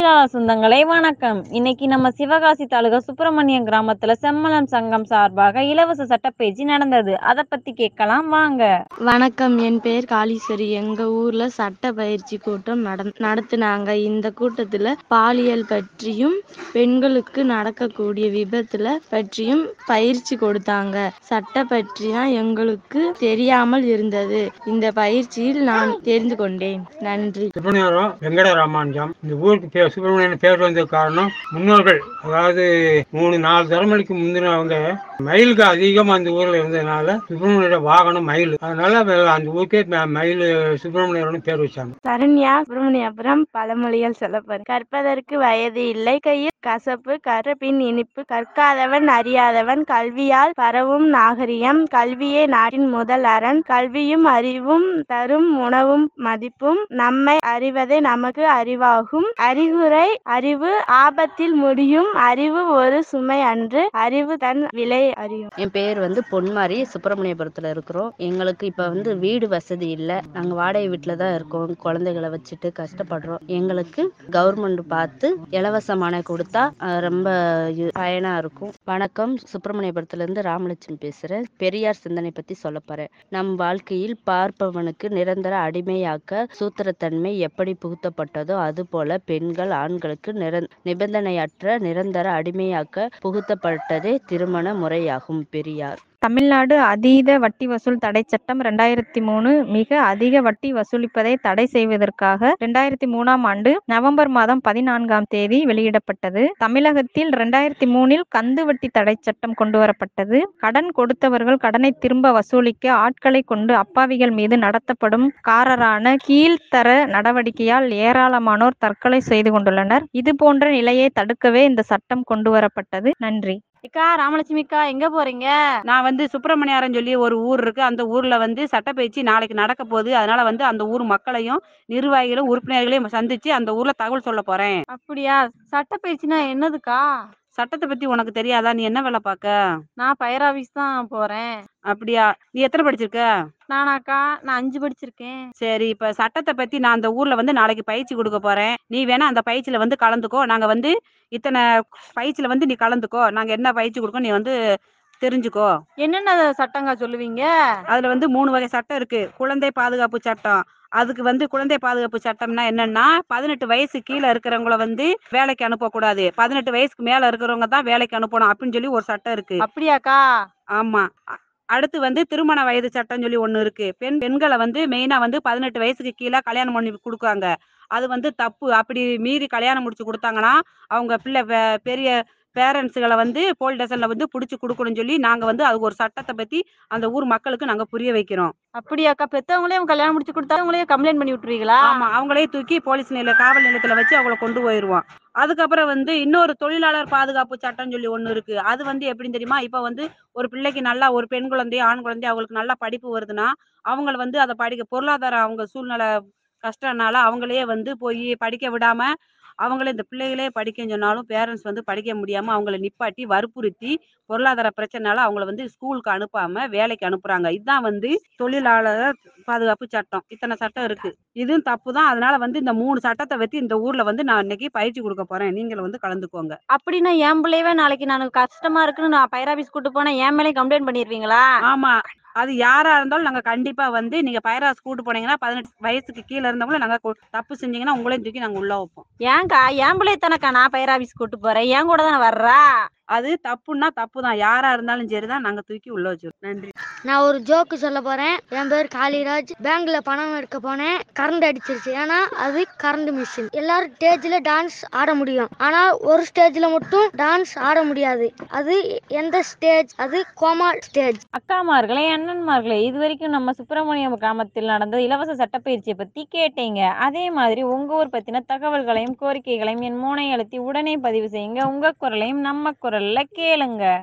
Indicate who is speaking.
Speaker 1: தொழிலாளர் சொந்தங்களே வணக்கம். இன்னைக்கு நம்ம சிவகாசி தாலுகா சுப்பிரமணியம் கிராமத்துல செம்மலன் சங்கம் சார்பாக இலவச சட்டப்பயிற்சி நடந்தது. அதை பத்தி கேட்கலாம் வாங்க.
Speaker 2: வணக்கம், என் பெயர் காளீஸ்வரி. எங்க ஊர்ல சட்ட பயிற்சி கூட்டம் நடத்தினாங்க. இந்த கூட்டத்துல பாலியல் பற்றியும் பெண்களுக்கு நடக்கக்கூடிய விபத்துல பற்றியும் பயிற்சி கொடுத்தாங்க. சட்ட பற்றியா எங்களுக்கு தெரியாமல் இருந்தது. இந்த பயிற்சியில் நான் தெரிந்து கொண்டேன். நன்றி.
Speaker 3: வெங்கட ராமானுஜம். இந்த ஊருக்கு சுப்பிரமணியன் பேர் வந்த காரணம் முன்னோர்கள், அதாவது 3-4 தலைமுறைக்கு முந்தினவங்க மயிலுக்கு அதிகமா அந்த ஊர்ல இருந்ததுனால சுப்பிரமணியோட வாகனம் மயில், அதனால அந்த ஊருக்கே மயில் சுப்பிரமணியன் பேர் வச்சாங்க.
Speaker 2: சரண்யா, சுப்பிரமணியபுரம். பழமொழிகள் சொல்லப்படும். கற்பதற்கு வயது இல்லை, கையில் கசப்பு, கற்பின் இனிப்பு, கற்காதவன் அறியாதவன், கல்வியால் பரவும் நாகரிகம், கல்வியே நாட்டின் முதல் அரண், கல்வியும் அறிவும் தரும் உணவும் மதிப்பும், நம்மை அறிவதே நமக்கு அறிவாகும், அறிவுரை அறிவு ஆபத்தில் முடியும், அறிவு ஒரு சுமை அன்று, அறிவு தன் விலை அறியும்.
Speaker 4: என் பேர் பொன்மாரி. சுப்பிரமணியபுரத்துல இருக்கிறோம். எங்களுக்கு இப்ப வீடு வசதி இல்லை. நாங்க வாடகை வீட்டுல தான் இருக்கோம். குழந்தைகளை வச்சுட்டு கஷ்டப்படுறோம். எங்களுக்கு கவர்மெண்ட் பார்த்து இலவசமான கொடுத்தா ரொம்ப பயனா இருக்கும். வணக்கம், சுப்பிரமணியபுரத்துல இருந்து ராமலட்சுமி பேசுறேன். பெரியார் சிந்தனை பத்தி சொல்ல போறேன். நம் வாழ்க்கையில் பார்ப்பவனுக்கு நிரந்தர அடிமையாக்க சூத்திரத்தன்மை எப்படி புகுத்தப்பட்டதோ அதுபோல பெண்கள் ஆண்களுக்கு நிபந்தனையற்ற நிரந்தர அடிமையாக்க புகுத்தப்பட்டதே திருமண முறையாகும். பெரியார்.
Speaker 1: தமிழ்நாடு அதீத வட்டி வசூல் தடை சட்டம் 2003 மிக அதிக வட்டி வசூலிப்பதை தடை செய்வதற்காக 2003ஆம் ஆண்டு நவம்பர் மாதம் 14ஆம் தேதி வெளியிடப்பட்டது. தமிழகத்தில் 2003இல் கந்து வட்டி தடை சட்டம் கொண்டுவரப்பட்டது. கடன் கொடுத்தவர்கள் கடனை திரும்ப வசூலிக்க ஆட்களை கொண்டு அப்பாவிகள் மீது நடத்தப்படும் காரரான கீழ்த்தர நடவடிக்கையால் ஏராளமானோர் தற்கொலை செய்து கொண்டுள்ளனர். இது போன்ற நிலையை தடுக்கவே இந்த சட்டம் கொண்டுவரப்பட்டது. நன்றி.
Speaker 5: அக்கா ராமலட்சுமிக்கா, எங்க போறீங்க? நான் சுப்பிரமணியாரம் சொல்லி ஒரு ஊர் இருக்கு. அந்த ஊர்ல சட்டப்பயிற்சி நாளைக்கு நடக்க போகுது. அதனால அந்த ஊர் மக்களையும் நிர்வாகிகளும் உறுப்பினர்களையும் சந்திச்சு அந்த ஊர்ல தகவல் சொல்ல போறேன்.
Speaker 1: அப்படியா? சட்டப்பயிற்சினா என்னதுக்கா?
Speaker 5: சட்டத்தை பத்தி உனக்கு தெரியாதா? நீ என்ன வேலை பார்க்க?
Speaker 1: நான் ஃபயர் ஆபீஸ் தான் போறேன்.
Speaker 5: அப்படியா? நீ எத்தனை படிச்சிருக்க?
Speaker 1: நானாக்கா, நான் 5 படிச்சிருக்கேன்.
Speaker 5: சரி, இப்ப சட்டத்தை பத்தி நான் அந்த ஊர்ல நாளைக்கு பயிற்சி கொடுக்க போறேன். நீ வேணா அந்த பயிற்சியில கலந்துக்கோ. நாங்க இத்தனை பயிற்சியில நீ கலந்துக்கோ. நாங்க என்ன பயிற்சி கொடுக்கோம் நீ தெரிஞ்சுக்கோ.
Speaker 1: என்னென்ன சட்டங்க சொல்லுவீங்க?
Speaker 5: அதுல 3 வகை சட்டம் இருக்கு. குழந்தை பாதுகாப்பு சட்டம். அதுக்கு குழந்தை பாதுகாப்பு சட்டம்னா என்னன்னா, 18 வயசு கீழே இருக்கிறவங்கள வேலைக்கு அனுப்ப கூடாது. 18 வயசுக்கு மேல இருக்கிறவங்க தான் வேலைக்கு அனுப்பணும் அப்படின்னு சொல்லி ஒரு சட்டம் இருக்கு.
Speaker 1: அப்படியாக்கா?
Speaker 5: ஆமா. அடுத்து திருமண வயது சட்டம் சொல்லி ஒண்ணு இருக்கு. பெண்களை மெயினா 18 வயசுக்கு கீழே கல்யாணம் பண்ணி கொடுக்காங்க. அது தப்பு. அப்படி மீறி கல்யாணம் முடிச்சு கொடுத்தாங்கன்னா அவங்க பிள்ளை பெரிய பேரண்ட்ஸுகளை போலீஸ் ஸ்டேஷன்ல புடிச்சு கொடுக்கணும்னு சொல்லி நாங்க அதுக்கு ஒரு சட்டத்தை பத்தி அந்த ஊர் மக்களுக்கு நாங்க புரிய வைக்கிறோம்.
Speaker 1: அப்படியாக்கா? பெத்தவங்களே கல்யாணம் முடிச்சு கொடுத்தா அவங்களே கம்ப்ளைண்ட் பண்ணி விட்டுருவீங்களா?
Speaker 5: ஆமா, அவங்களே தூக்கி போலீஸ் காவல் நிலையத்துல வச்சு அவங்கள கொண்டு போயிருவோம். அதுக்கப்புறம் இன்னொரு தொழிலாளர் பாதுகாப்பு சட்டம் சொல்லி ஒண்ணு இருக்கு. அது எப்படின்னு தெரியுமா? இப்ப ஒரு பிள்ளைக்கு நல்லா ஒரு பெண் குழந்தையோ ஆண் குழந்தையோ அவங்களுக்கு நல்லா படிப்பு வருதுன்னா அவங்கள அதை படிக்க பொருளாதாரம் அவங்க சூழ்நிலை கஷ்டம்னால அவங்களையே போய் படிக்க விடாம அவங்களே இந்த பிள்ளைகளே படிக்க சொன்னாலும் பேரண்ட்ஸ் படிக்க முடியாம அவங்கள நிப்பாட்டி வற்புறுத்தி பொருளாதார பிரச்சனைனால அவங்கள ஸ்கூலுக்கு அனுப்பாம வேலைக்கு அனுப்புறாங்க. இதுதான் தொழிலாளர் பாதுகாப்பு சட்டம். இத்தனை சட்டம் இருக்கு. இதுவும் தப்பு தான். அதனால இந்த 3 சட்டத்தை வச்சு இந்த ஊர்ல நான் இன்னைக்கு பயிற்சி கொடுக்க போறேன். நீங்களும் கலந்துக்கோங்க.
Speaker 1: அப்படின்னா என் பிள்ளையவே நாளைக்கு நான் கஷ்டமா இருக்குன்னு நான் ஃபயர் ஆபீஸ் கூட்டு போனா என் மேலே கம்ப்ளைண்ட் பண்ணிருவீங்களா?
Speaker 5: ஆமா, அது யாரா இருந்தாலும் நாங்க கண்டிப்பா நீங்க ஃபயர் ஆபீஸ் கூட்டு போனீங்கன்னா 18 வயசுக்கு கீழே இருந்தவங்கள நாங்க தப்பு செஞ்சீங்கன்னா உங்களையும் தூக்கி நாங்க உள்ள வைப்போம்.
Speaker 1: ஏன்க்கா? என் பிள்ளைய தானக்கா நான் ஃபயர் ஆபீஸ் கூட்டு போறேன். என் கூட தானே வர்றா.
Speaker 5: அது தப்புன்னா தப்பு தான். யாரா இருந்தாலும் சரிதான், நாங்க தூக்கி உள்ள வச்சிருக்கோம். நன்றி.
Speaker 6: நான் ஒரு ஜோக்கு சொல்ல போறேன். என் பேர் காளிராஜ். பேங்க்ல பணம் எடுக்க போனேன். கரண்ட் அடிச்சிருச்சு. ஏன்னா அது கரண்ட் மிஷின். எல்லாரும் ஸ்டேஜ்ல டான்ஸ் ஆட முடியும். ஆனா ஒரு ஸ்டேஜ்ல மட்டும் டான்ஸ் ஆட முடியாது. அது எந்த ஸ்டேஜ்? அது கோமா ஸ்டேஜ்.
Speaker 1: அக்காமார்களே, அண்ணன்மார்களே, இது வரைக்கும் நம்ம சுப்பிரமணியம் கிராமத்தில் நடந்த இலவச சட்டப்பயிற்சியை பத்தி கேட்டீங்க. அதே மாதிரி உங்க ஊர் பத்தின தகவல்களையும் கோரிக்கைகளையும் என் மூனை அழுத்தி உடனே பதிவு செய்யுங்க. உங்க குரலையும் நம்ம குரல்ல கேளுங்க.